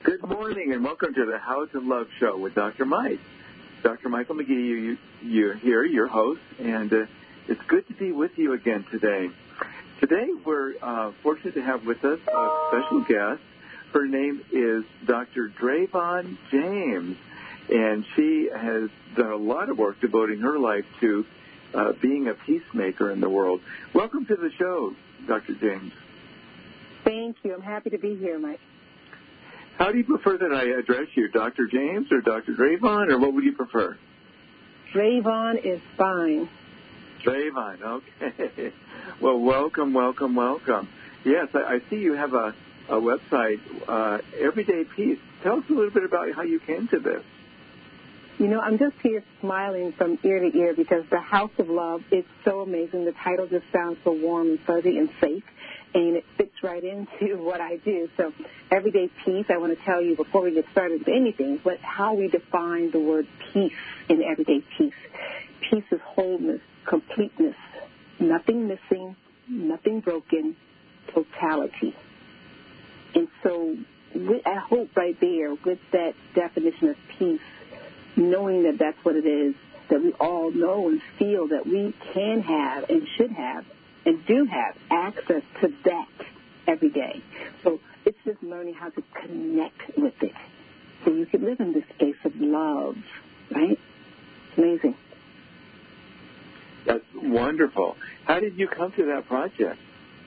Good morning and welcome to the How to Love Show with Dr. Mike. Dr. Michael McGee, you're here, your host, and it's good to be with you again today. Today we're fortunate to have with us a special guest. Her name is Dr. Drayvon James, and she has done a lot of work devoting her life to being a peacemaker in the world. Welcome to the show, Dr. James. Thank you. I'm happy to be here, Mike. How do you prefer that I address you, Dr. James or Dr. Drayvon, or what would you prefer? Drayvon is fine. Drayvon, okay. Well, welcome. Yes, I see you have a website, Everyday Peace. Tell us a little bit about how you came to this. You know, I'm just here smiling from ear to ear because the House of Love is so amazing. The title just sounds so warm and fuzzy and safe, and it fits right into what I do. So Everyday Peace, I want to tell you before we get started with anything, but how we define the word peace in Everyday Peace. Peace is wholeness, completeness, nothing missing, nothing broken, totality. And so I hope right there with that definition of peace, knowing that that's what it is, that we all know and feel that we can have and should have and do have access to that every day. So it's just learning how to connect with it so you can live in this space of love, right? It's amazing. That's wonderful. How did you come to that project?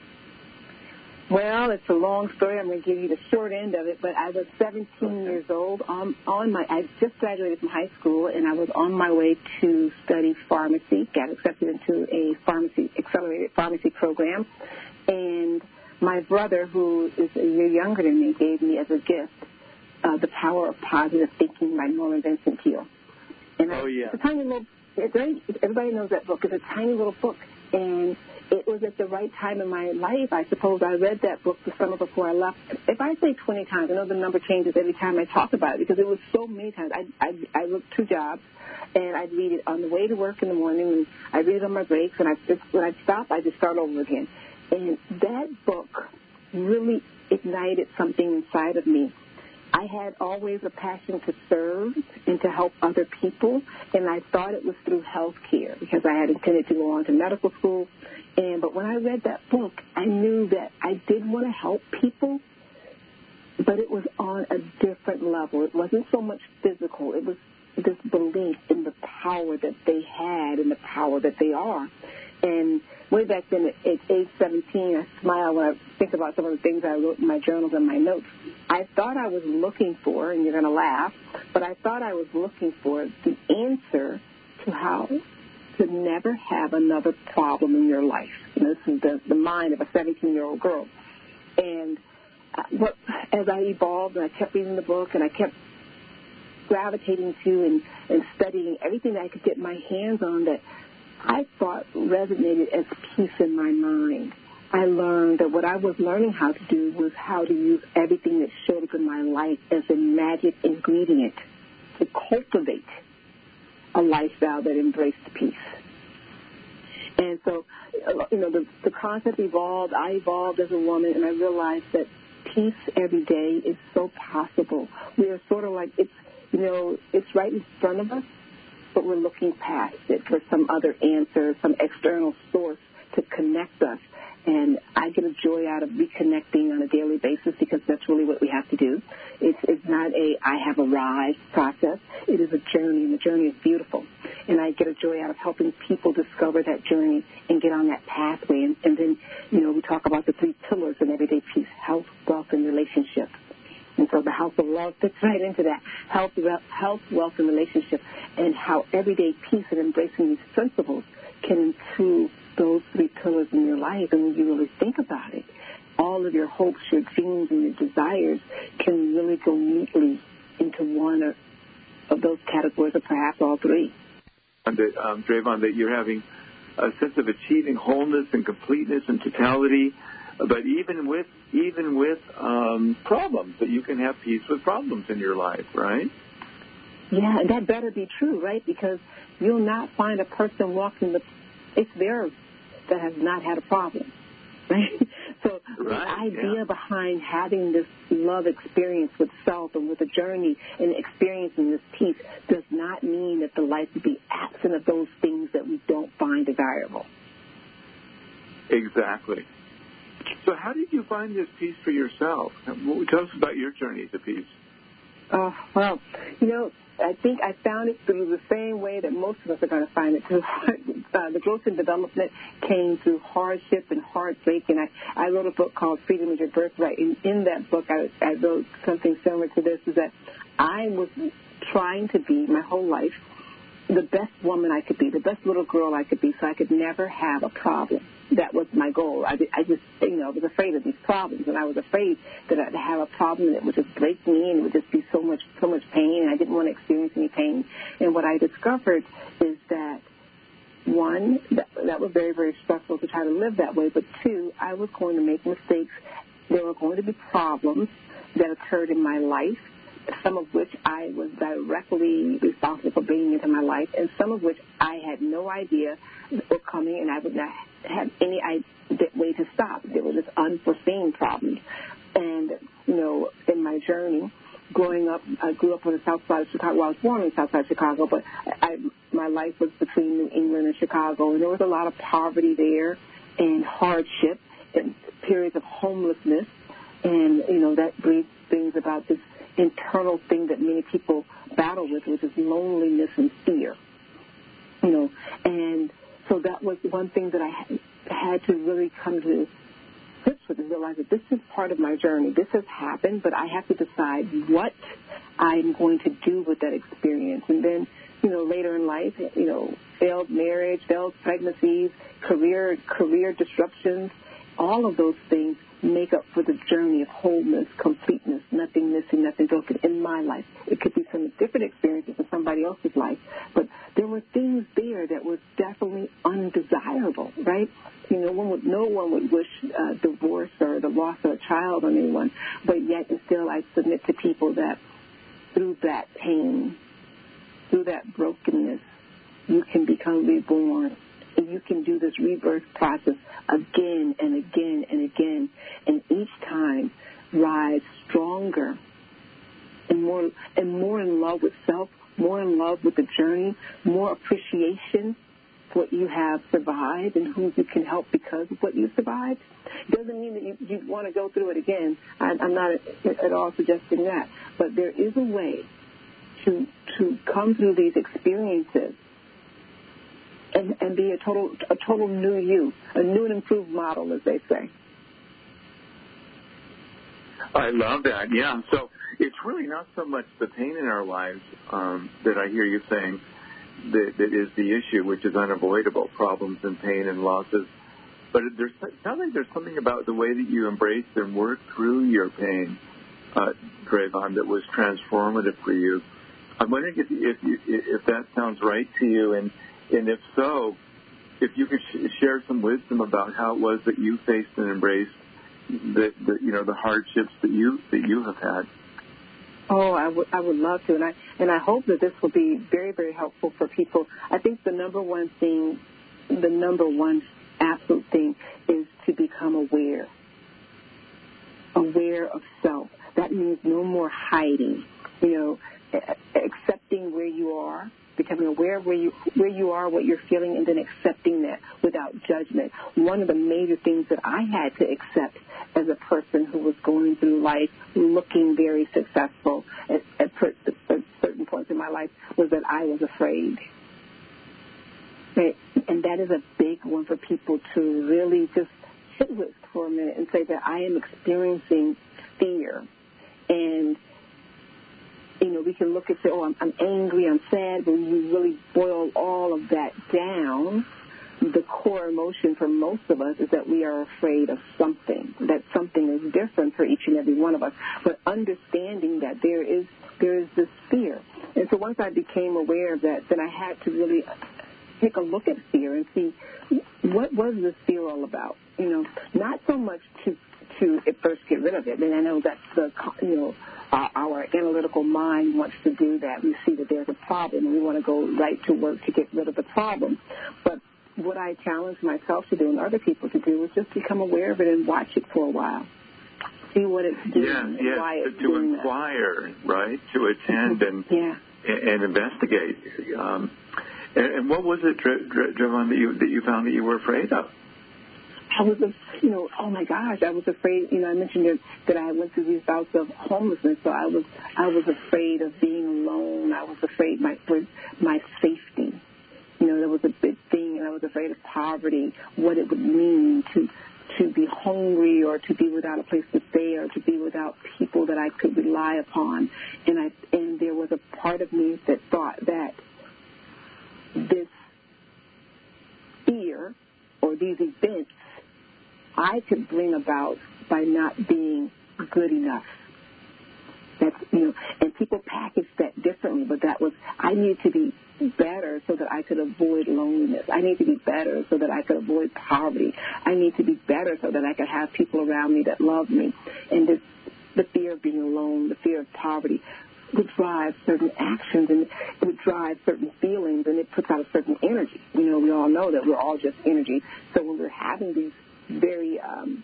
Well, it's a long story. I'm going to give you the short end of it, but I was 17 years old. I just graduated from high school, and I was on my way to study pharmacy, got accepted into a accelerated pharmacy program, and my brother, who is a year younger than me, gave me as a gift The Power of Positive Thinking by Norman Vincent Peale. And it's a tiny little, everybody knows that book. It's a tiny little book, and it was at the right time in my life, I suppose. I read that book the summer before I left. If I say 20 times, I know the number changes every time I talk about it because it was so many times. I worked 2 jobs, and I'd read it on the way to work in the morning, and I'd read it on my breaks, and when I'd stop, I'd just start over again. And that book really ignited something inside of me. I had always a passion to serve and to help other people, and I thought it was through health care because I had intended to go on to medical school. But when I read that book, I knew that I did want to help people, but it was on a different level. It wasn't so much physical. It was this belief in the power that they had and the power that they are. And way back then, at age 17, I smile when I think about some of the things I wrote in my journals and my notes. I thought I was looking for, and you're going to laugh, but I thought I was looking for the answer to how to never have another problem in your life. You know, this is the mind of a 17-year-old girl. And as I evolved and I kept reading the book and I kept gravitating to and studying everything that I could get my hands on that I thought resonated as peace in my mind, I learned that what I was learning how to do was how to use everything that showed up in my life as a magic ingredient to cultivate a lifestyle that embraced peace. And so, you know, the concept evolved. I evolved as a woman, and I realized that peace every day is so possible. We are sort of like, it's right in front of us, but we're looking past it for some other answer, some external source to connect us. And I get a joy out of reconnecting on a daily basis because that's really what we have to do. It's not I have arrived process. It is a journey, and the journey is beautiful. And I get a joy out of helping people discover that journey and get on that pathway. And then, you know, we talk about the 3 pillars in Everyday Peace: health, wealth, and relationships. And so the House of Love fits right into that: health, wealth, and relationship, and how everyday peace and embracing these principles can improve those 3 pillars in your life. And when you really think about it, all of your hopes, your dreams, and your desires can really go neatly into one of those categories, or perhaps all 3. Drayvon, that you're having a sense of achieving wholeness and completeness and totality, but even with problems, that you can have peace with problems in your life, right? Yeah, and that better be true, right? Because you'll not find a person walking the face of the earth that has not had a problem, right? So the idea behind having this love experience with self and with the journey and experiencing this peace does not mean that the life would be absent of those things that we don't find desirable. Exactly. So how did you find this peace for yourself? Tell us about your journey to peace. Well, I think I found it through the same way that most of us are going to find it through. The growth and development came through hardship and heartbreak, and I wrote a book called Freedom is Your Birthright. In that book, I wrote something similar to this, is that I was trying to be my whole life the best woman I could be, the best little girl I could be, so I could never have a problem. That was my goal. I just, was afraid of these problems, and I was afraid that I'd have a problem that would just break me and it would just be so much pain, and I didn't want to experience any pain. And what I discovered is that, one, that was very, very stressful to try to live that way, but two, I was going to make mistakes. There were going to be problems that occurred in my life, some of which I was directly responsible for bringing into my life, and some of which I had no idea were coming, and I would not have any way to stop. They were just unforeseen problems. And, in my journey, growing up, I grew up on the south side of Chicago. Well, I was born on the south side of Chicago, but my life was between New England and Chicago, and there was a lot of poverty there and hardship and periods of homelessness, and, that brings about this internal thing that many people battle with, which is loneliness and fear, and so that was one thing that I had to really come to grips with, and realize that this is part of my journey. This has happened, but I have to decide what I'm going to do with that experience. And then, later in life, failed marriage, failed pregnancies, career disruptions, all of those things make up for the journey of wholeness, completeness, nothing missing, nothing broken in my life. It could be some different experiences in somebody else's life, but there were things there that were definitely undesirable, right? No one would wish divorce or the loss of a child on anyone, but yet and still I submit to people that through that pain, through that brokenness, you can become reborn. And you can do this rebirth process again and again and again, and each time rise stronger and more in love with self, more in love with the journey, more appreciation for what you have survived and who you can help because of what you survived. It doesn't mean that you want to go through it again. I'm not at all suggesting that, but there is a way to come through these experiences and be a total new you, a new and improved model, as they say. I love that, yeah. So it's really not so much the pain in our lives that I hear you saying that is the issue, which is unavoidable, problems and pain and losses. But it sounds like there's something about the way that you embraced and worked through your pain, Trayvon, that was transformative for you. I'm wondering if that sounds right to you, and if so, if you could share some wisdom about how it was that you faced and embraced the hardships that you have had. Oh, I would love to, and I hope that this will be very, very helpful for people. I think the number one absolute thing is to become aware of self. That means no more hiding. Accepting where you are, becoming aware of where you are, what you're feeling, and then accepting that without judgment. One of the major things that I had to accept as a person who was going through life looking very successful at certain points in my life was that I was afraid. Right? And that is a big one for people to really just sit with for a minute and say that I am experiencing fear. And we can look and say, oh, I'm angry, I'm sad, but when you really boil all of that down, the core emotion for most of us is that we are afraid of something, that something is different for each and every one of us. But understanding that there is this fear. And so once I became aware of that, then I had to really take a look at fear and see what was this fear all about. Not so much to at first get rid of it. And I know that's our analytical mind wants to do that. We see that there's a problem, and we want to go right to work to get rid of the problem. But what I challenged myself to do and other people to do was just become aware of it and watch it for a while. See what it's doing and why it's doing that. To inquire, right? To attend and investigate. And what was it, Javon, that you found that you were afraid of? I was, oh my gosh, I was afraid. I mentioned that I went through these bouts of homelessness, so I was afraid of being alone. I was afraid for my safety. That was a big thing, and I was afraid of poverty, what it would mean to be hungry or to be without a place to stay or to be without people that I could rely upon. And there was a part of me that thought that this fear or these events I could bring about by not being good enough. That's, and people package that differently, but I need to be better so that I could avoid loneliness. I need to be better so that I could avoid poverty. I need to be better so that I could have people around me that love me. And the fear of being alone, the fear of poverty would drive certain actions, and it would drive certain feelings, and it puts out a certain energy. We all know that we're all just energy. So when we're having these very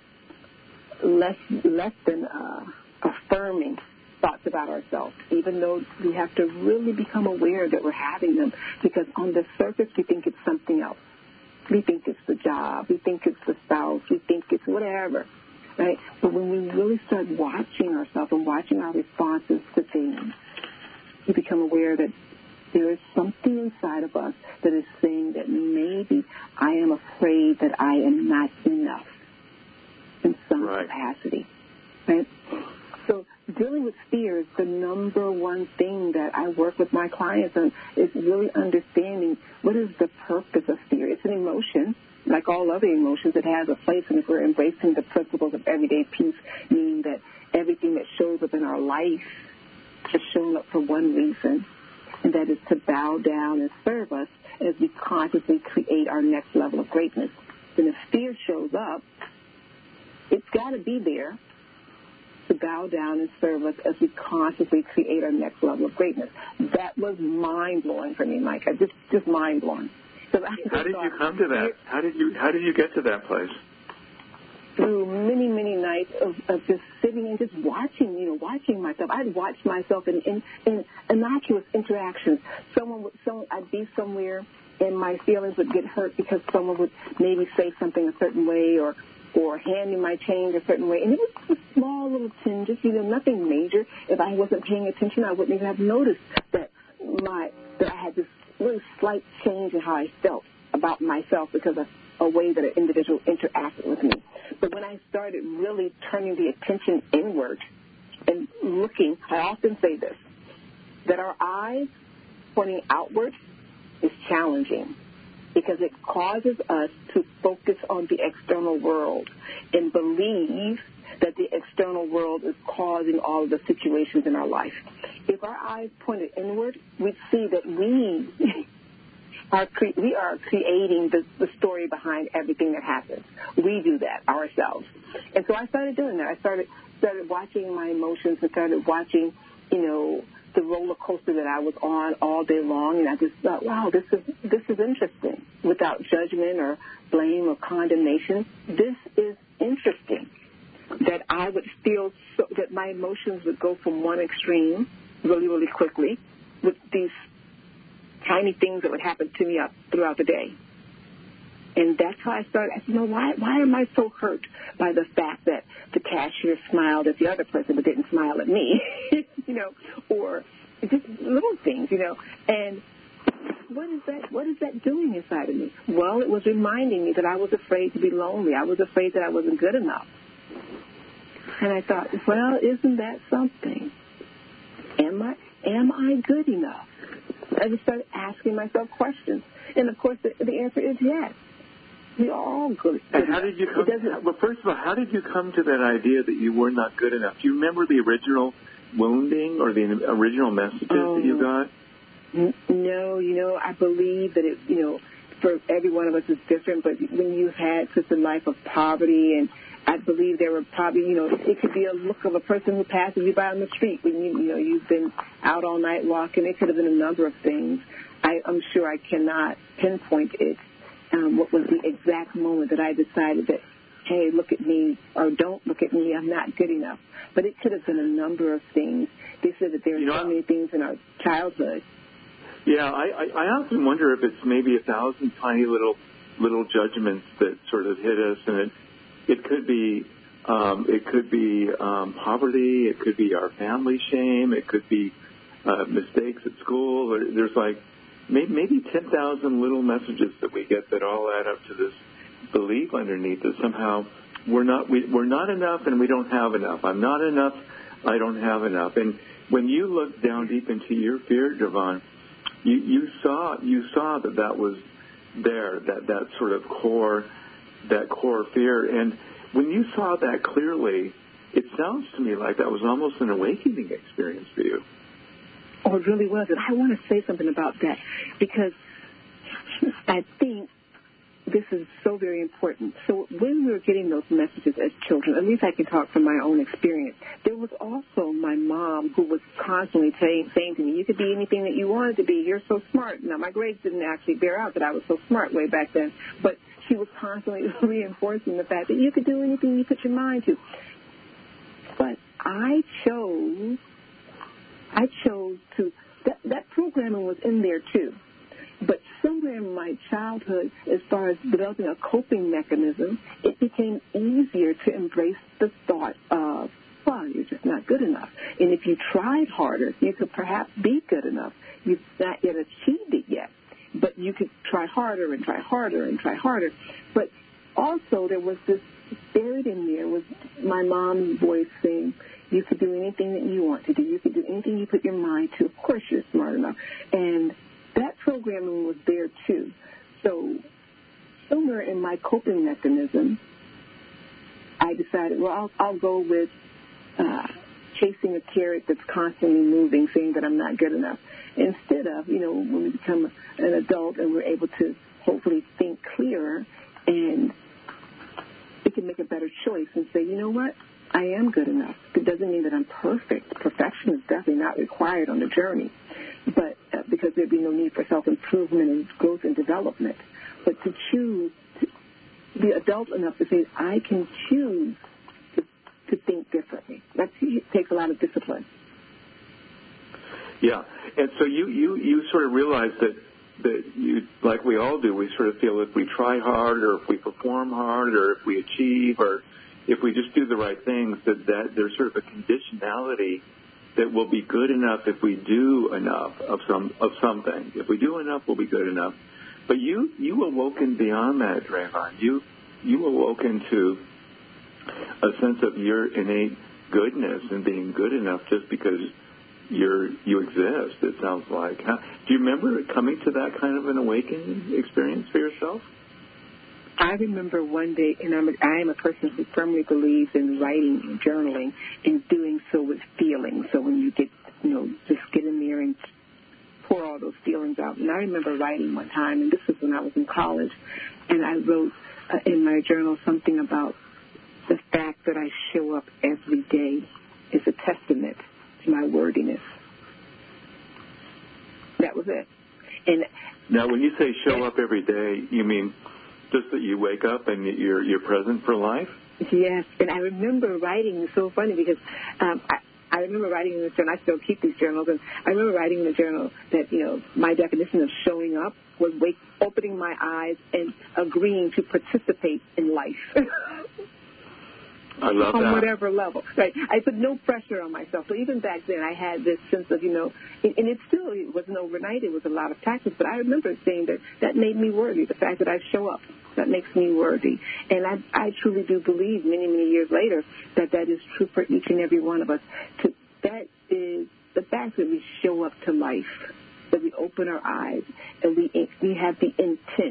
less than affirming thoughts about ourselves, even though we have to really become aware that we're having them, because on the surface we think it's something else. We think it's the job, we think it's the spouse, we think it's whatever, right? But when we really start watching ourselves and watching our responses to things, we become aware that there is something inside of us that is saying that maybe I am afraid that I am not enough in some capacity, right? So dealing with fear is the number one thing that I work with my clients on, is really understanding what is the purpose of fear. It's an emotion, like all other emotions. It has a place, and if we're embracing the principles of everyday peace, meaning that everything that shows up in our life has shown up for one reason, and that is to bow down and serve us as we consciously create our next level of greatness. And if fear shows up, it's got to be there to bow down and serve us as we consciously create our next level of greatness. That was mind-blowing for me, Mike. Just mind-blowing. How did you come to that? How did you get to that place? Through many, many nights of just sitting and just watching myself. I'd watch myself in innocuous interactions. I'd be somewhere and my feelings would get hurt because someone would maybe say something a certain way or hand me my change a certain way. And it was a small little tinges, nothing major. If I wasn't paying attention, I wouldn't even have noticed that I had this really slight change in how I felt about myself because of a way that an individual interacted with me. But when I started really turning the attention inward and looking, I often say this, that our eyes pointing outward is challenging because it causes us to focus on the external world and believe that the external world is causing all of the situations in our life. If our eyes pointed inward, we'd see that we are creating the story behind everything that happens. We do that ourselves. And so I started doing that. I started watching my emotions and started watching, the roller coaster that I was on all day long, and I just thought, wow, this is interesting. Without judgment or blame or condemnation, this is interesting. That I would feel that my emotions would go from one extreme really, really quickly with these tiny things that would happen to me throughout the day. And that's how I started. I said, why am I so hurt by the fact that the cashier smiled at the other person but didn't smile at me, or just little things, and what is that doing inside of me? Well, it was reminding me that I was afraid to be lonely. I was afraid that I wasn't good enough. And I thought, well, isn't that something? Am I good enough? I just started asking myself questions. And, of course, the answer is yes. We are all good. And how did you come? Well, first of all, how did you come to that idea that you were not good enough? Do you remember the original wounding or the original messages that you got? No, I believe that it, for every one of us is different. But when you've had such a life of poverty, and I believe there were probably, it could be a look of a person who passes you by on the street when you've been out all night walking. It could have been a number of things. I'm sure I cannot pinpoint it what was the exact moment that I decided that, hey, look at me, or don't look at me, I'm not good enough. But it could have been a number of things. They said that there are so many things in our childhood. Yeah, I often wonder if it's maybe 1,000 tiny little judgments that sort of hit us, and it could be poverty, it could be our family shame, it could be mistakes at school. Or there's like maybe 10,000 little messages that we get that all add up to this belief underneath that somehow we're not enough and we don't have enough. I'm not enough, I don't have enough. And when you look down deep into your fear, Javon, you saw that was there, that sort of core fear. And when you saw that clearly, it sounds to me like that was almost an awakening experience for you. Oh, it really was. And I want to say something about that because I think this is so very important. So when we were getting those messages as children, at least I can talk from my own experience, there was also my mom who was constantly saying to me, you could be anything that you wanted to be. You're so smart. Now, my grades didn't actually bear out that I was so smart way back then, but she was constantly reinforcing the fact that you could do anything you put your mind to. But I chose to, that programming was in there too. But somewhere in my childhood, as far as developing a coping mechanism, it became easier to embrace the thought of, well, you're just not good enough. And if you tried harder, you could perhaps be good enough. You've not yet achieved it yet, but you could try harder and try harder and try harder. But also there was this buried in there was my mom's voice saying, you could do anything that you want to do. You could do anything you put your mind to. Of course you're smart enough. And that programming was there too. So somewhere in my coping mechanism, I decided, well, I'll go with chasing a carrot that's constantly moving, saying that I'm not good enough. Instead of, when we become an adult and we're able to hopefully think clearer and we can make a better choice and say, you know what? I am good enough. It doesn't mean that I'm perfect. Perfection is definitely not required on the journey, but because there'd be no need for self-improvement and growth and development. But to choose, to be adult enough to say, I can choose to think differently. That takes a lot of discipline. Yeah, and so you sort of realize that you, like we all do, we sort of feel if we try hard or if we perform hard or if we achieve or if we just do the right things, that there's sort of a conditionality that we'll be good enough if we do enough of something. If we do enough, we'll be good enough. But you awoken beyond that, Drayvon. You awoken to a sense of your innate goodness and being good enough just because you exist, it sounds like. Do you remember coming to that kind of an awakening experience for yourself? I remember one day, and I am a person who firmly believes in writing and journaling and doing so with feelings. So when you get, just get in there and pour all those feelings out. And I remember writing one time, and this was when I was in college, and I wrote in my journal something about the fact that I show up every day is a testament to my worthiness. That was it. And now, when you say show up every day, you mean just that you wake up and you're present for life? Yes, and I remember writing. It's so funny because I remember writing in the journal. I still keep these journals, and I remember writing in the journal that my definition of showing up was opening my eyes and agreeing to participate in life. I love that. On whatever level, right? I put no pressure on myself. So even back then, I had this sense of, and it wasn't overnight. It was a lot of practice. But I remember saying that made me worthy. The fact that I show up, that makes me worthy. And I truly do believe many, many years later that is true for each and every one of us. That is the fact that we show up to life, that we open our eyes, and we have the intent.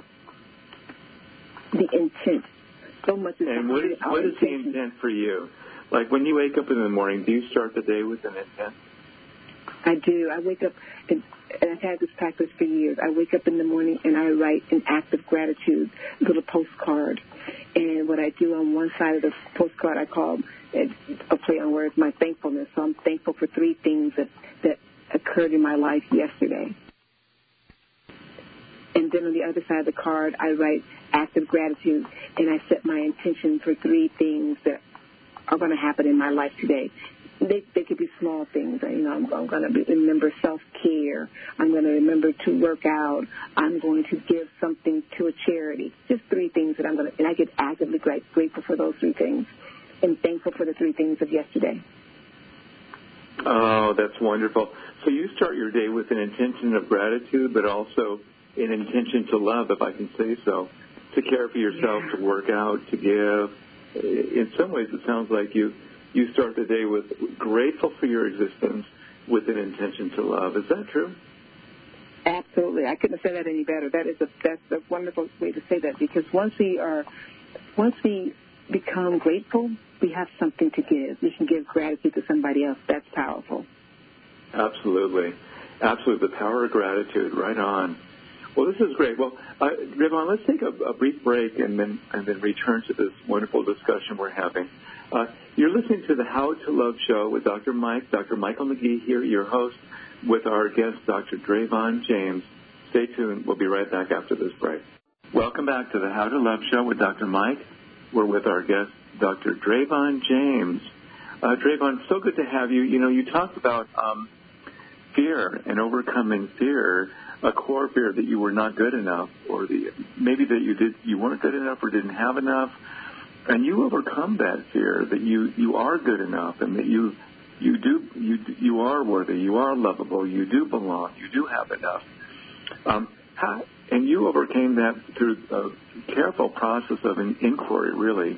The intent. So much is and what is the intent for you? Like when you wake up in the morning, do you start the day with an intent? I do. I wake up, and I've had this practice for years. I wake up in the morning and I write an act of gratitude, a little postcard. And what I do on one side of the postcard, I call a play on words, my thankfulness. So I'm thankful for 3 things that occurred in my life yesterday. And then on the other side of the card, I write act of gratitude, and I set my intention for 3 things that are going to happen in my life today. They could be small things. I'm going to remember self-care. I'm going to remember to work out. I'm going to give something to a charity. Just 3 things that I'm going to, and I get actively grateful for those 3 things and thankful for the 3 things of yesterday. Oh, that's wonderful. So you start your day with an intention of gratitude, but also an intention to love, if I can say so, to care for yourself, to work out, to give. In some ways, it sounds like you start the day with grateful for your existence with an intention to love. Is that true? Absolutely. I couldn't have said that any better. That's a wonderful way to say that, because once we become grateful, we have something to give. We can give gratitude to somebody else. That's powerful. Absolutely. Absolutely. The power of gratitude. Right on. Well, this is great. Well, Drayvon, let's take a brief break and then return to this wonderful discussion we're having. You're listening to the How to Love Show with Dr. Michael McGee here, your host, with our guest, Dr. Drayvon James. Stay tuned. We'll be right back after this break. Welcome back to the How to Love Show with Dr. Mike. We're with our guest, Dr. Drayvon James. Drayvon, so good to have you. You talked about fear and overcoming fear, a core fear that you were not good enough, or maybe that you weren't good enough or didn't have enough, and you overcome that fear that you are good enough and that you are worthy, you are lovable, you do belong, you do have enough. And you overcame that through a careful process of an inquiry, really,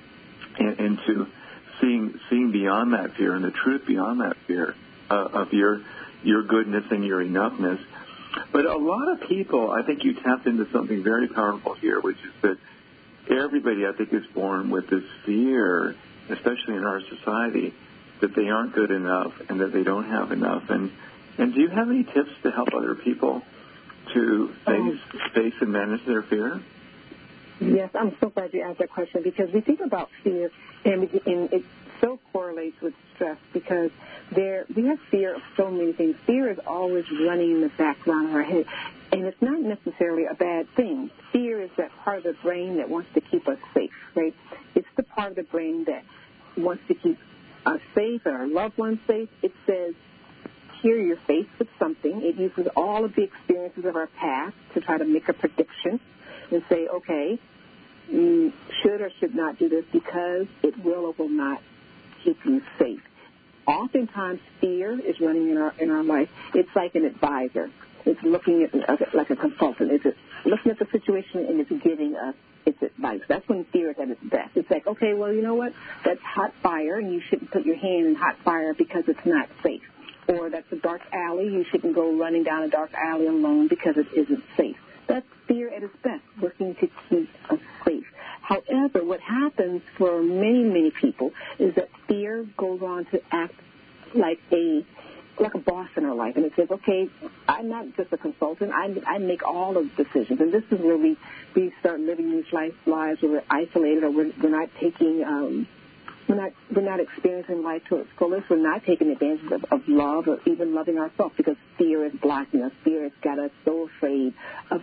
into seeing beyond that fear and the truth beyond that fear of your goodness and your enoughness. But a lot of people, I think you tapped into something very powerful here, which is that everybody, I think, is born with this fear, especially in our society, that they aren't good enough and that they don't have enough. And do you have any tips to help other people to face and manage their fear? Yes, I'm so glad you asked that question, because we think about fear, and it so correlates with stress, because we have fear of so many things. Fear is always running in the background of our head, and it's not necessarily a bad thing. Fear is that part of the brain that wants to keep us safe, right? It's the part of the brain that wants to keep us safe and our loved ones safe. It says, here you're faced with something. It uses all of the experiences of our past to try to make a prediction and say, okay, you should or should not do this because it will or will not keep you safe. Oftentimes, fear is running in our life. It's like an advisor. It's looking at like a consultant. It's looking at the situation and it's giving us its advice. That's when fear is at its best. It's like, okay, well, you know what? That's hot fire, and you shouldn't put your hand in hot fire because it's not safe. Or that's a dark alley. You shouldn't go running down a dark alley alone because it isn't safe. That's fear at its best, working to keep us safe. However, what happens for many, many people is that fear goes on to act like a boss in our life. And it says, okay, I'm not just a consultant. I make all of the decisions. And this is where we start living these lives where we're isolated, or we're not taking we're not experiencing life to its fullest. We're not taking advantage of love or even loving ourselves, because fear is blocking us. Fear has got us so afraid of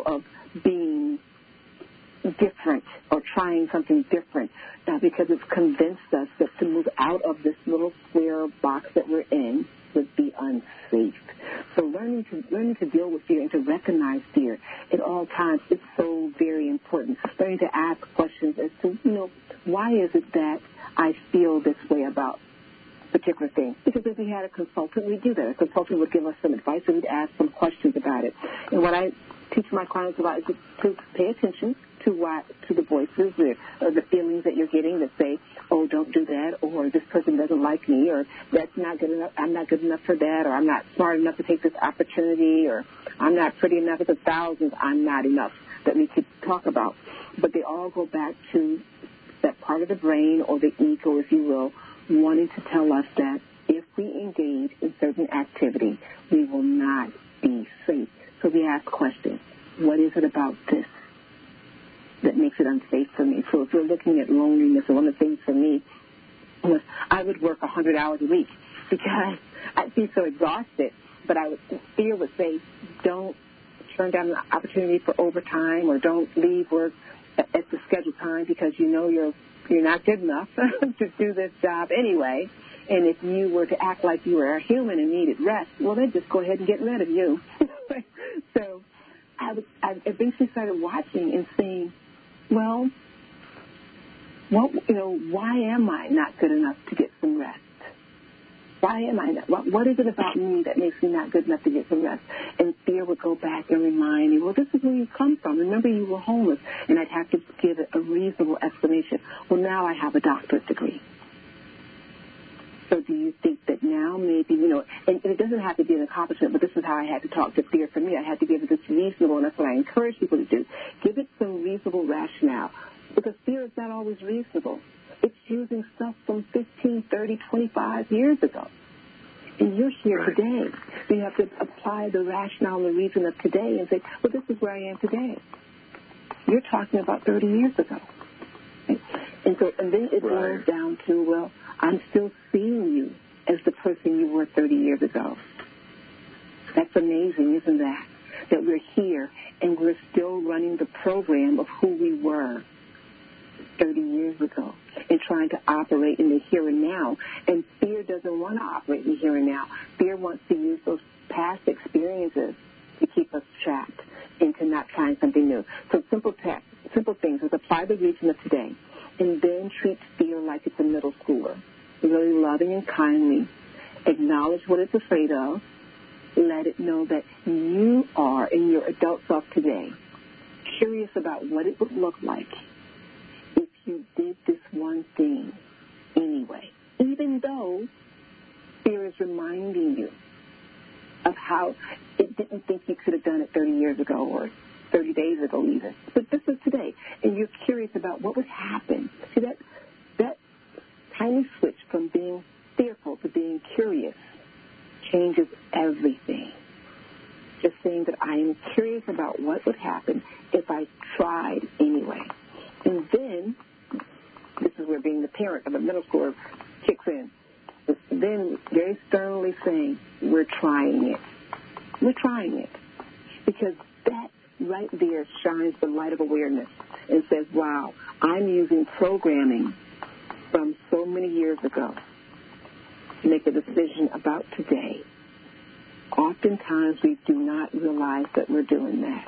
being different or trying something different, because it's convinced us that to move out of this little square box that we're in would be unsafe. So learning to deal with fear and to recognize fear at all times is so very important. Learning to ask questions as to, why is it that I feel this way about a particular thing? Because if we had a consultant, we'd do that. A consultant would give us some advice, and we'd ask some questions about it. And what I teach my clients about is to pay attention to the voices or the feelings that you're getting that say, oh, don't do that, or this person doesn't like me, or that's not good enough, I'm not good enough for that, or I'm not smart enough to take this opportunity, or I'm not pretty enough. It's thousands I'm not enough that we could talk about. But they all go back to that part of the brain, or the ego, if you will, wanting to tell us that if we engage in certain activity, we will not be safe. So we ask questions. What is it about this that makes it unsafe for me? So if we're looking at loneliness, one of the things for me was I would work 100 hours a week because I'd be so exhausted, but fear would say, don't turn down an opportunity for overtime, or don't leave work at the scheduled time because you know you're not good enough to do this job anyway. And if you were to act like you were a human and needed rest, well, they'd just go ahead and get rid of you. So I eventually started watching and saying, well, why am I not good enough to get some rest? Why am I not? What is it about me that makes me not good enough to get some rest? And fear would go back and remind me, well, this is where you come from. Remember, you were homeless. And I'd have to give it a reasonable explanation. Well, now I have a doctorate degree. So do you think that now maybe, and it doesn't have to be an accomplishment, but this is how I had to talk to fear for me. I had to give it this reasonable, and that's what I encourage people to do. Give it some reasonable rationale, because fear is not always reasonable. It's using stuff from 15, 30, 25 years ago. And you're here today. So you have to apply the rationale and the reason of today and say, well, this is where I am today. You're talking about 30 years ago. And then it boils down to, well, I'm still seeing you as the person you were 30 years ago. That's amazing, isn't that? That we're here and we're still running the program of who we were 30 years ago and trying to operate in the here and now. And fear doesn't want to operate in the here and now. Fear wants to use those past experiences to keep us trapped into not trying something new. So simple things is apply the reason of today and then treat fear like it's a middle schooler. Really loving and kindly. Acknowledge what it's afraid of. Let it know that you are, in your adult self today, curious about what it would look like if you did this one thing anyway, even though fear is reminding you of how it didn't think you could have done it 30 years ago or 30 days ago even. But this is today, and you're curious about what would happen. See, that tiny switch from being fearful to being curious changes everything. Just saying that I am curious about what would happen if I tried anyway. And then, this is where being the parent of a middle schooler kicks in. Then very sternly saying, we're trying it. We're trying it. Because that right there shines the light of awareness and says, wow, I'm using programming from so many years ago to make a decision about today. Oftentimes we do not realize that we're doing that.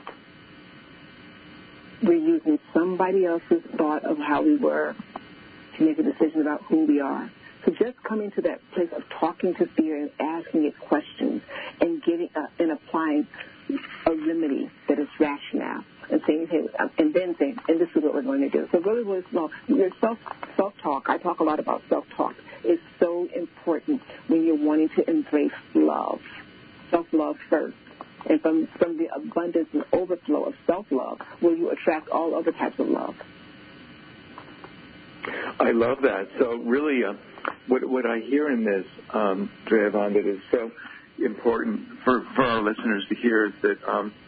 We're using somebody else's thought of how we were to make a decision about who we are. So just coming to that place of talking to fear and asking it questions and getting and applying a remedy that is rational and saying, hey, and then saying, and this is what we're going to do. So really, really small. Your self-talk, I talk a lot about self-talk, is so important when you're wanting to embrace love. Self-love first. And from the abundance and overflow of self-love, will you attract all other types of love. I love that. So really, what I hear in this, Trayvon, that is so important for our listeners to hear is that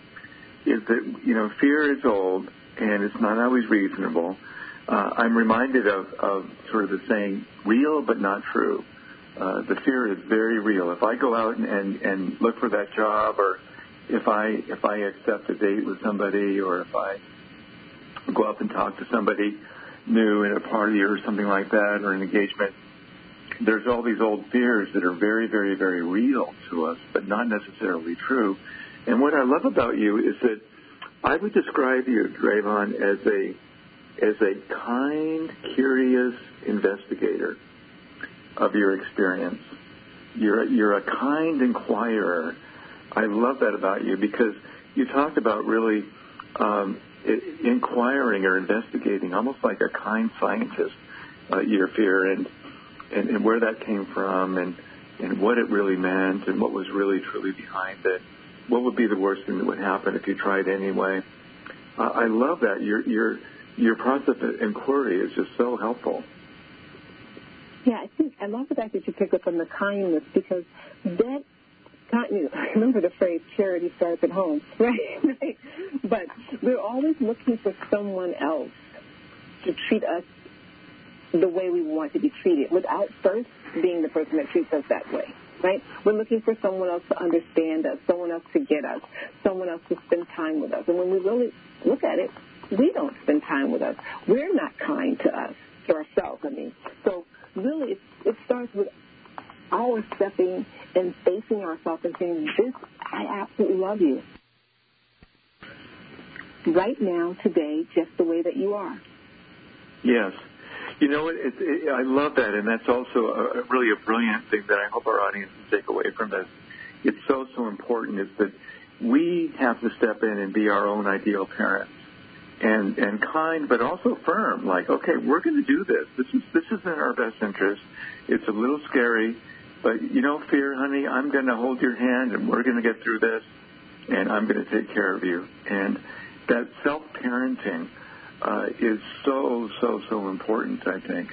fear is old and it's not always reasonable. I'm reminded of sort of the saying, real but not true. The fear is very real. If I go out and look for that job, or if I accept a date with somebody, or if I go up and talk to somebody new in a party or something like that, or an engagement, there's all these old fears that are very, very, very real to us, but not necessarily true. And what I love about you is that I would describe you, Trayvon, as a kind, curious investigator of your experience. You're a kind inquirer. I love that about you, because you talked about really inquiring or investigating, almost like a kind scientist, your fear and where that came from and what it really meant and what was really truly behind it. What would be the worst thing that would happen if you tried anyway? I love that. Your process of inquiry is just so helpful. Yeah, I love the fact that you pick up on the kindness, because that kindness, I remember the phrase, charity starts at home, right? But we're always looking for someone else to treat us the way we want to be treated, without first being the person that treats us that way. right? We're looking for someone else to understand us, someone else to get us, someone else to spend time with us. And when we really look at it, we don't spend time with us. We're not kind to us, to ourselves, I mean. So really it starts with our stepping and facing ourselves and saying, this, I absolutely love you. Right now, today, just the way that you are. Yes. You know what? I love that, and that's also really a brilliant thing that I hope our audience will take away from this. It's so important is that we have to step in and be our own ideal parents, and kind, but also firm. Like, okay, we're going to do this. This is in our best interest. It's a little scary, but you don't fear, honey. I'm going to hold your hand, and we're going to get through this, and I'm going to take care of you. And that self-parenting is so important, I think,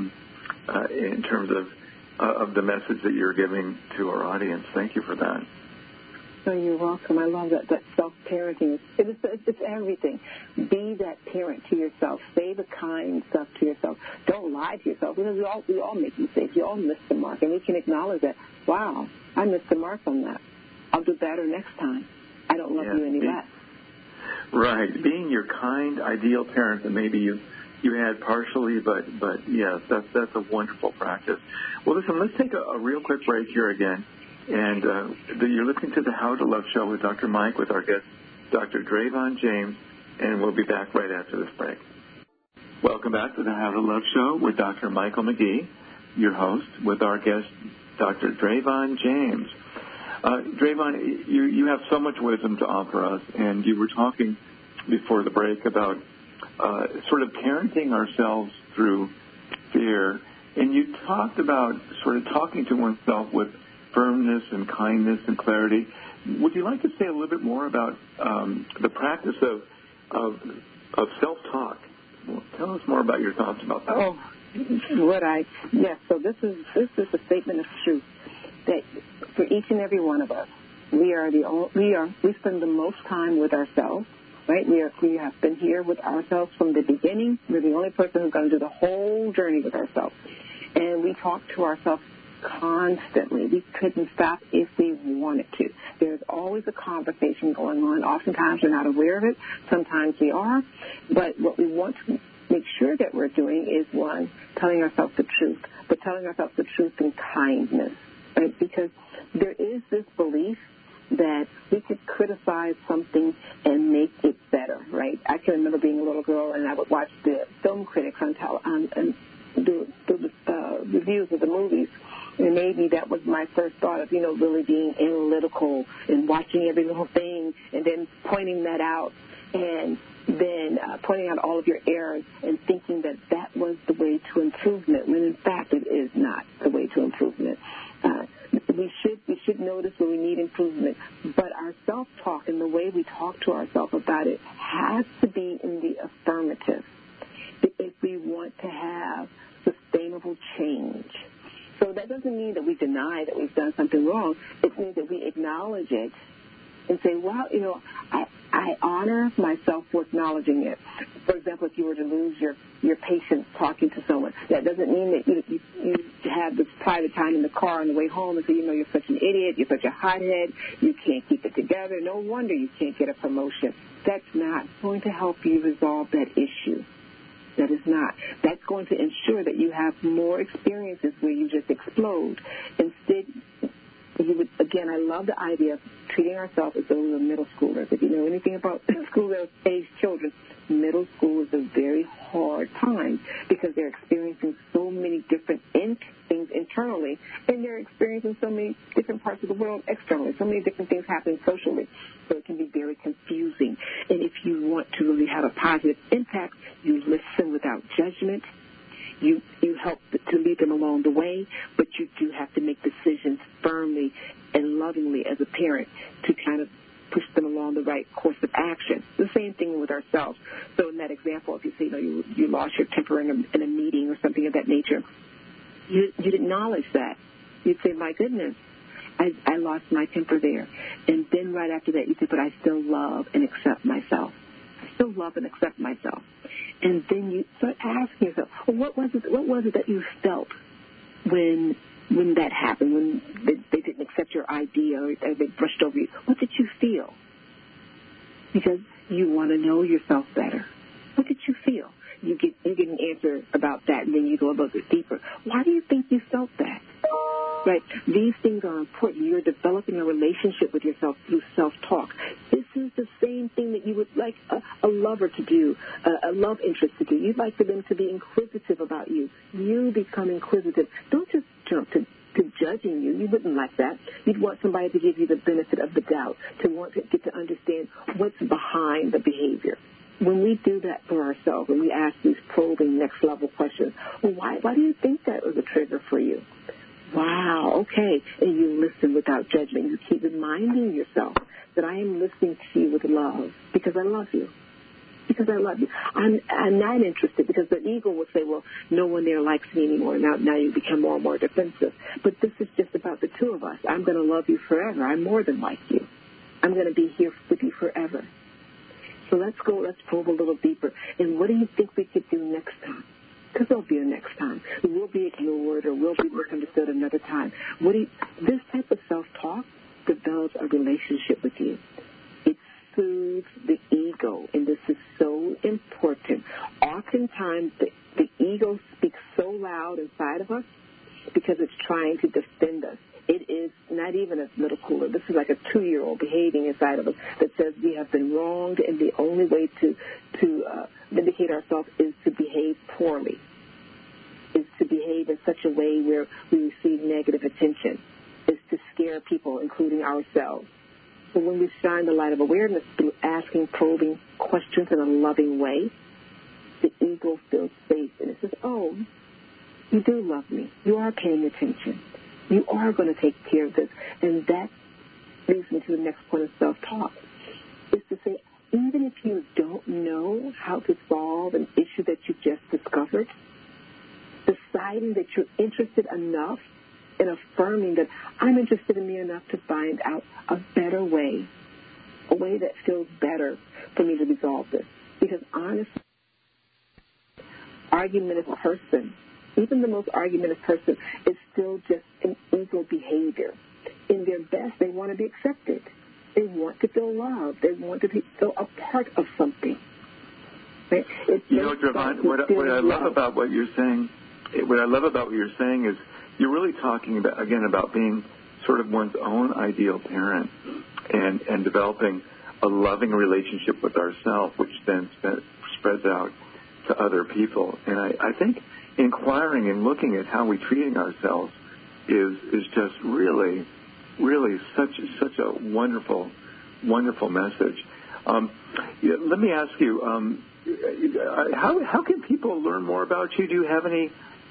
in terms of the message that you're giving to our audience. Thank you for that. Oh, you're welcome. I love that self-parenting. It's everything. Be that parent to yourself. Say the kind stuff to yourself. Don't lie to yourself, because we all make mistakes. We all miss the mark, and we can acknowledge that. Wow, I missed the mark on that. I'll do better next time. I don't love you any less. Right, being your kind, ideal parent that maybe you had partially, but yes, that's a wonderful practice. Well, listen, let's take a real quick break here again, and you're listening to the How to Love Show with Dr. Mike, with our guest, Dr. Drayvon James, and we'll be back right after this break. Welcome back to the How to Love Show with Dr. Michael McGee, your host, with our guest, Dr. Drayvon James. Drayvon, you have so much wisdom to offer us, and you were talking before the break about sort of parenting ourselves through fear, and you talked about sort of talking to oneself with firmness and kindness and clarity. Would you like to say a little bit more about the practice of self-talk? Tell us more about your thoughts about that. Oh, yes. So this is a statement of truth that for each and every one of us, we spend the most time with ourselves, right? We have been here with ourselves from the beginning. We're the only person who's going to do the whole journey with ourselves. And we talk to ourselves constantly. We couldn't stop if we wanted to. There's always a conversation going on. Oftentimes we're not aware of it. Sometimes we are. But what we want to make sure that we're doing is, one, telling ourselves the truth, but telling ourselves the truth in kindness. Right? Because there is this belief that we could criticize something and make it better, right? I can remember being a little girl, and I would watch the film critics and do reviews of the movies, and maybe that was my first thought of, really being analytical and watching every little thing and then pointing that out, and then pointing out all of your errors and thinking that that was the way to improvement, when in fact it is not the way to improvement. We should notice when we need improvement, but our self-talk and the way we talk to ourselves about it has to be in the affirmative if we want to have sustainable change. So that doesn't mean that we deny that we've done something wrong. It means that we acknowledge it and say, wow, I honor myself for acknowledging it. For example, if you were to lose your patience talking to someone, that doesn't mean that you have this private time in the car on the way home and say, you're such an idiot, you're such a hothead, you can't keep it together, no wonder you can't get a promotion. That's not going to help you resolve that issue. That is not. That's going to ensure that you have more experiences where you just explode. Instead, again, I love the idea of treating ourselves as though we were middle schoolers. If you know anything about school-age children, middle school is a very hard time because they're experiencing so many different things internally, and they're experiencing so many different parts of the world externally, so many different things happening socially. So it can be very confusing. And if you want to really have a positive impact, you listen without judgment. You help to lead them along the way, but you do have to make decisions firmly and lovingly as a parent to kind of push them along the right course of action. The same thing with ourselves. So in that example, if you say, you lost your temper in a meeting or something of that nature, you'd acknowledge that. You'd say, my goodness, I lost my temper there. And then right after that, you say, but I still love and accept myself. I still love and accept myself. And then you start asking yourself, well, what was it that you felt when when that happened, when they didn't accept your idea or they brushed over you? What did you feel? Because you want to know yourself better. What did you feel? You get an answer about that, and then you go a little bit deeper. Why do you think you felt that? Right? These things are important. You're developing a relationship with yourself through self-talk. This is the same thing that you would like a lover to do, a love interest to do. You'd like for them to be inquisitive about you. You become inquisitive. Don't just jump to judging you. You wouldn't like that. You'd want somebody to give you the benefit of the doubt, to want to get to understand what's behind the behavior. When we do that for ourselves, when we ask these probing next-level questions, well, why do you think that was a trigger for you? Wow, okay. And you listen without judgment. You keep reminding yourself that I am listening to you with love because I love you. Because I love you. I'm not interested because the ego will say, well, no one there likes me anymore. Now you become more and more defensive. But this is just about the two of us. I'm going to love you forever. I'm more than like you. I'm going to be here with you forever. So let's probe a little deeper. And what do you think we could do next time? Because there'll be a next time. We'll be ignored or we'll be misunderstood another time. This type of self-talk develops a relationship with you. It soothes the ego, and this is so important. Oftentimes, the ego speaks so loud inside of us because it's trying to defend us. It is not even a little cooler. This is like a 2-year-old behaving inside of us that says we have been wronged, and the only way to vindicate ourselves is to behave poorly, is to behave in such a way where we receive negative attention, is to scare people, including ourselves. So when we shine the light of awareness through asking probing questions in a loving way, the ego feels safe, and it says, oh, you do love me. You are paying attention. You are going to take care of this. And that leads me to the next point of self-talk, is to say, even if you don't know how to solve an issue that you just discovered, deciding that you're interested enough and affirming that I'm interested in me enough to find out a better way, a way that feels better for me to resolve this. Because honestly, argumentative person, even the most argumentative person, is still just an ego behavior. In their best, they want to be accepted. They want to feel loved. They want to feel a part of something. Right? Javon, what I love about what you're saying, is you're really talking about being sort of one's own ideal parent and developing a loving relationship with ourselves, which then spreads out to other people. And I think inquiring and looking at how we're treating ourselves is just really such a wonderful message. Let me ask you, how can people learn more about you? Do you have any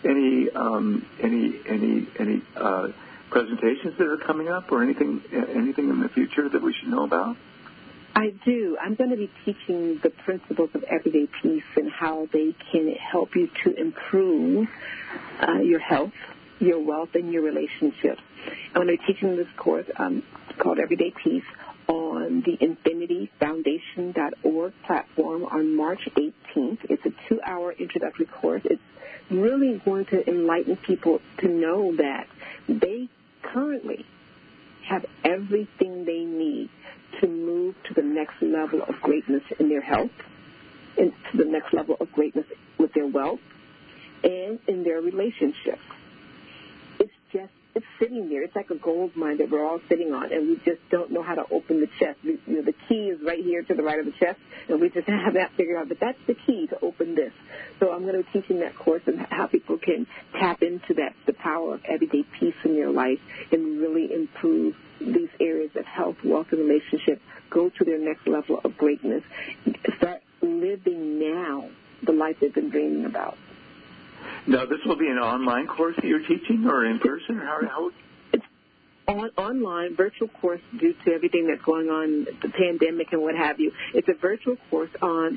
presentations that are coming up, or anything in the future that we should know about? I do. I'm going to be teaching the principles of everyday peace and how they can help you to improve your health, your wealth, and your relationships. I'm going to be teaching this course called Everyday Peace on the infinityfoundation.org platform on March 18th. It's a 2-hour introductory course. It's really going to enlighten people to know that they currently have everything they need to move to the next level of greatness in their health, and to the next level of greatness with their wealth, and in their relationships. It's sitting there. It's like a gold mine that we're all sitting on, and we just don't know how to open the chest. The key is right here to the right of the chest, and we just have that figured out. But that's the key to open this. So I'm going to be teaching that course and how people can tap into that, the power of everyday peace in their life, and really improve these areas of health, wealth, and relationship, go to their next level of greatness, start living now the life they've been dreaming about. Now, this will be an online course that you're teaching, or in person, or how? It's online, virtual course due to everything that's going on, the pandemic and what have you. It's a virtual course on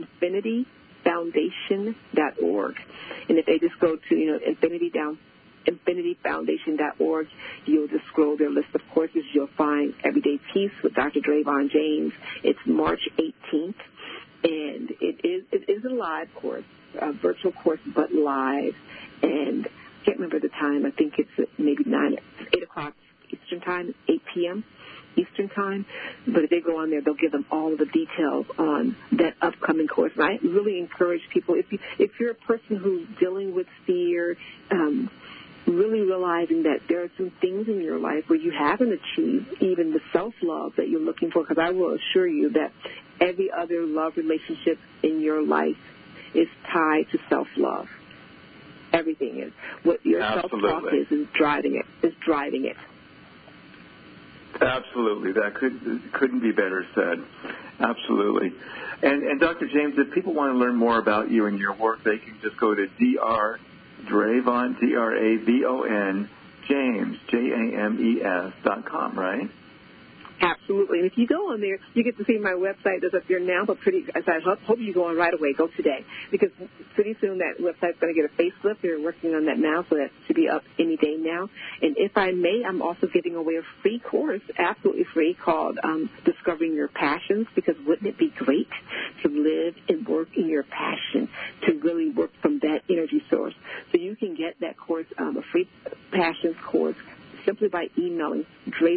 infinityfoundation.org. And if they just go to, infinityfoundation.org, you'll just scroll their list of courses. You'll find Everyday Peace with Dr. Drayvon James. It's March 18th, and it is a live course. A virtual course, but live, and can't remember the time. I think it's maybe 8 o'clock Eastern Time, 8 p.m. Eastern Time. But if they go on there, they'll give them all of the details on that upcoming course. And I really encourage people, if you're a person who's dealing with fear, really realizing that there are some things in your life where you haven't achieved even the self-love that you're looking for, because I will assure you that every other love relationship in your life is tied to self-love. Everything is. What your self-talk is driving it. Absolutely. That couldn't be better said. Absolutely. And Dr. James, if people want to learn more about you and your work, they can just go to Dravon, Dravon, James, JAMES.com, right? Absolutely. And if you go on there, you get to see my website that's up there now, but I hope you go on right away. Go today, because pretty soon that website's going to get a facelift. They're working on that now, so that should be up any day now. And if I may, I'm also giving away a free course, absolutely free, called Discovering Your Passions, because wouldn't it be great to live and work in your passion, to really work from that energy source? So you can get that course, a free passions course, simply by emailing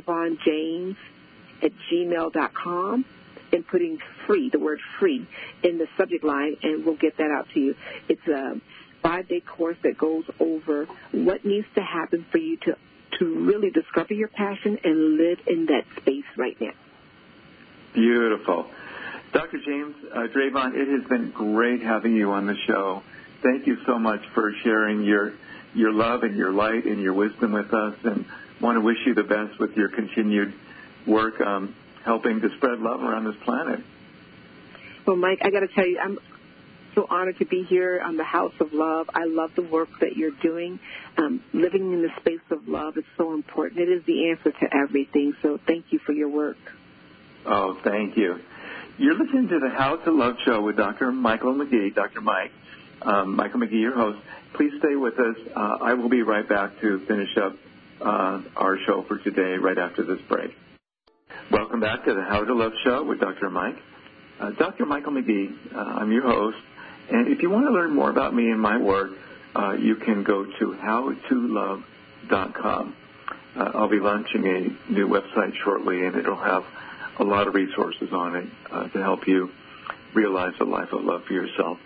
DravonJames@gmail.com and putting free, the word free, in the subject line, and we'll get that out to you. It's a 5-day course that goes over what needs to happen for you to really discover your passion and live in that space right now. Beautiful. Dr. James Dravon, it has been great having you on the show. Thank you so much for sharing your love and your light and your wisdom with us, and want to wish you the best with your continued work helping to spread love around this planet. Well, Mike, I got to tell you, I'm so honored to be here on the House of Love. I love the work that you're doing. Living in the space of love is so important. It is the answer to everything, so thank you for your work. Oh, thank you. You're listening to the House of Love show with Dr. Michael McGee, Dr. Mike. Michael McGee, your host. Please stay with us. I will be right back to finish up our show for today right after this break. Welcome back to the How to Love show with Dr. Mike. Dr. Michael McGee, I'm your host. And if you want to learn more about me and my work, you can go to howtolove.com. I'll be launching a new website shortly, and it'll have a lot of resources on it to help you realize a life of love for yourself.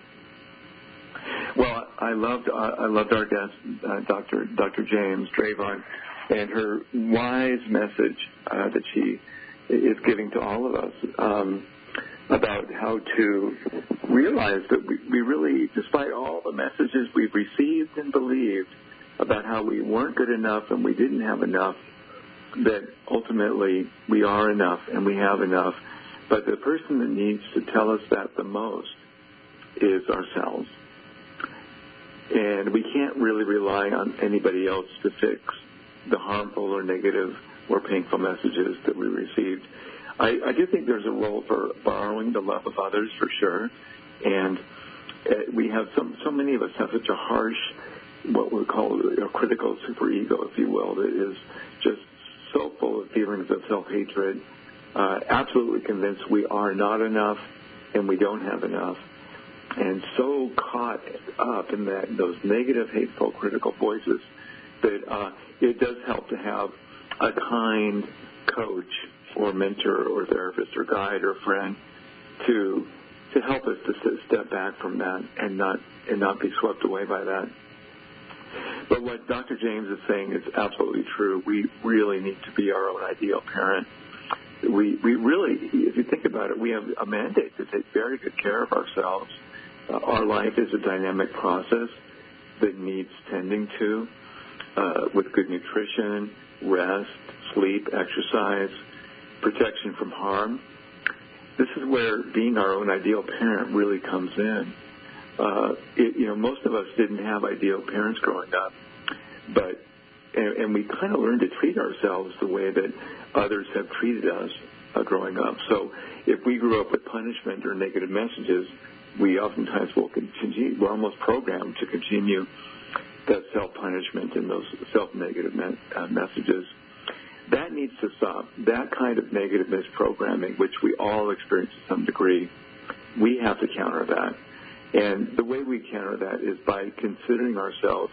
Well, I loved our guest, Dr. James Dravon, and her wise message that she is giving to all of us about how to realize that we really, despite all the messages we've received and believed about how we weren't good enough and we didn't have enough, that ultimately we are enough and we have enough. But the person that needs to tell us that the most is ourselves. And we can't really rely on anybody else to fix the harmful or negative or painful messages that we received. I do think there's a role for borrowing the love of others, for sure. And we have so many of us have such a harsh, what we call a critical superego, if you will, that is just so full of feelings of self-hatred, absolutely convinced we are not enough and we don't have enough, and so caught up in those negative, hateful, critical voices that it does help to have a kind coach or mentor or therapist or guide or friend to help us to step back from that and not be swept away by that. But what Dr. James is saying is absolutely true. We really need to be our own ideal parent. We really, if you think about it, we have a mandate to take very good care of ourselves. Our life is a dynamic process that needs tending to with good nutrition, rest, sleep, exercise, protection from harm. This is where being our own ideal parent really comes in. Most of us didn't have ideal parents growing up, and we kind of learned to treat ourselves the way that others have treated us growing up. So if we grew up with punishment or negative messages, we oftentimes will continue, we're almost programmed to continue that self-punishment and those self-negative messages. That needs to stop. That kind of negative misprogramming, which we all experience to some degree, we have to counter that. And the way we counter that is by considering ourselves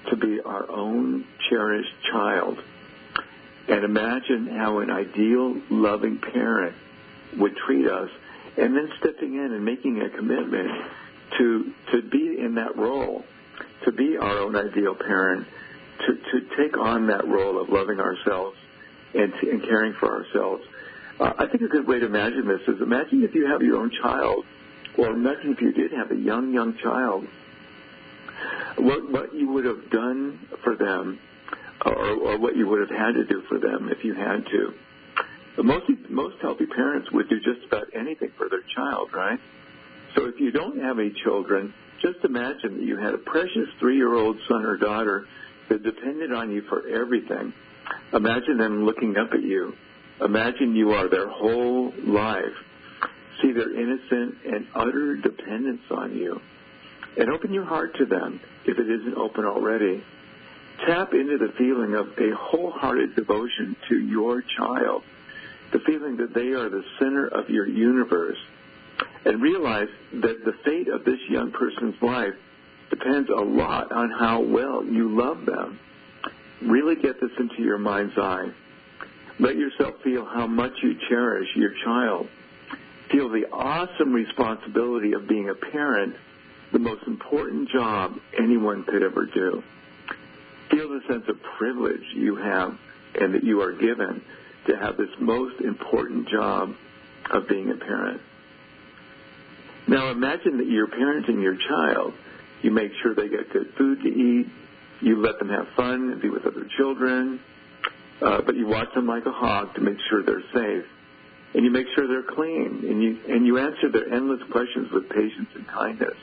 to be our own cherished child and imagine how an ideal, loving parent would treat us, and then stepping in and making a commitment to be in that role, to be our own ideal parent, to take on that role of loving ourselves and caring for ourselves. I think a good way to imagine this is imagine if you have your own child, or imagine if you did have a young child, what you would have done for them, or what you would have had to do for them if you had to. Most healthy parents would do just about anything for their child, right? So if you don't have any children, just imagine that you had a precious 3-year-old son or daughter that depended on you for everything. Imagine them looking up at you. Imagine you are their whole life. See their innocent and utter dependence on you. And open your heart to them if it isn't open already. Tap into the feeling of a wholehearted devotion to your child, the feeling that they are the center of your universe, and realize that the fate of this young person's life depends a lot on how well you love them. Really get this into your mind's eye. Let yourself feel how much you cherish your child. Feel the awesome responsibility of being a parent, the most important job anyone could ever do. Feel the sense of privilege you have and that you are given to have this most important job of being a parent. Now imagine that you're parenting your child. You make sure they get good food to eat. You let them have fun and be with other children. But you watch them like a hawk to make sure they're safe. And you make sure they're clean. And you answer their endless questions with patience and kindness.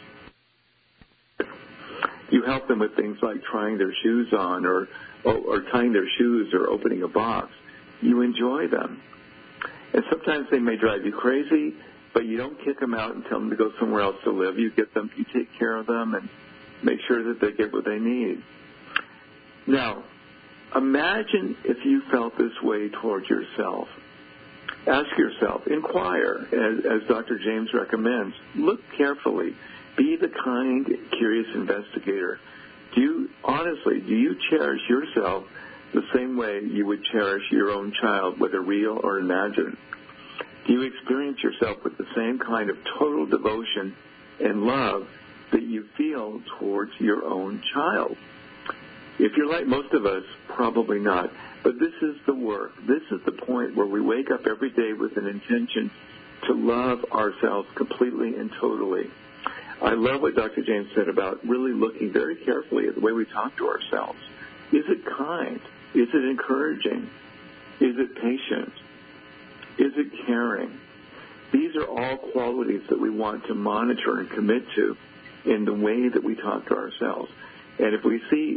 You help them with things like trying their shoes on or tying their shoes or opening a box. You enjoy them. And sometimes they may drive you crazy, but you don't kick them out and tell them to go somewhere else to live. You take care of them and make sure that they get what they need. Now, imagine if you felt this way towards yourself. Ask yourself, inquire, as Dr. James recommends. Look carefully. Be the kind, curious investigator. Do you cherish yourself the same way you would cherish your own child, whether real or imagined? Do you experience yourself with the same kind of total devotion and love that you feel towards your own child? If you're like most of us, probably not. But this is the work. This is the point where we wake up every day with an intention to love ourselves completely and totally. I love what Dr. James said about really looking very carefully at the way we talk to ourselves. Is it kind? Is it encouraging? Is it patient? Is it caring? These are all qualities that we want to monitor and commit to in the way that we talk to ourselves. And if we see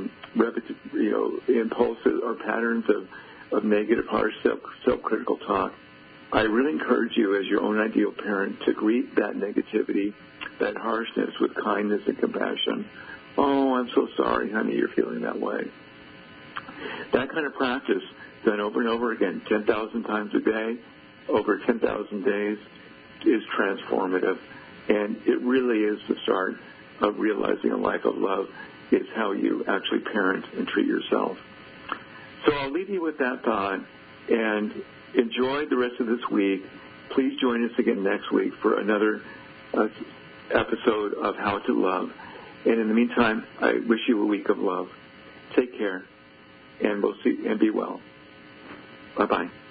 impulses or patterns of negative, harsh, self-critical talk, I really encourage you as your own ideal parent to greet that negativity, that harshness with kindness and compassion. Oh, I'm so sorry, honey, you're feeling that way. That kind of practice done over and over again, 10,000 times a day, over 10,000 days, is transformative. And it really is the start of realizing a life of love is how you actually parent and treat yourself. So I'll leave you with that thought and enjoy the rest of this week. Please join us again next week for another episode of How to Love. And in the meantime, I wish you a week of love. Take care, and we'll see, and be well. Bye-bye.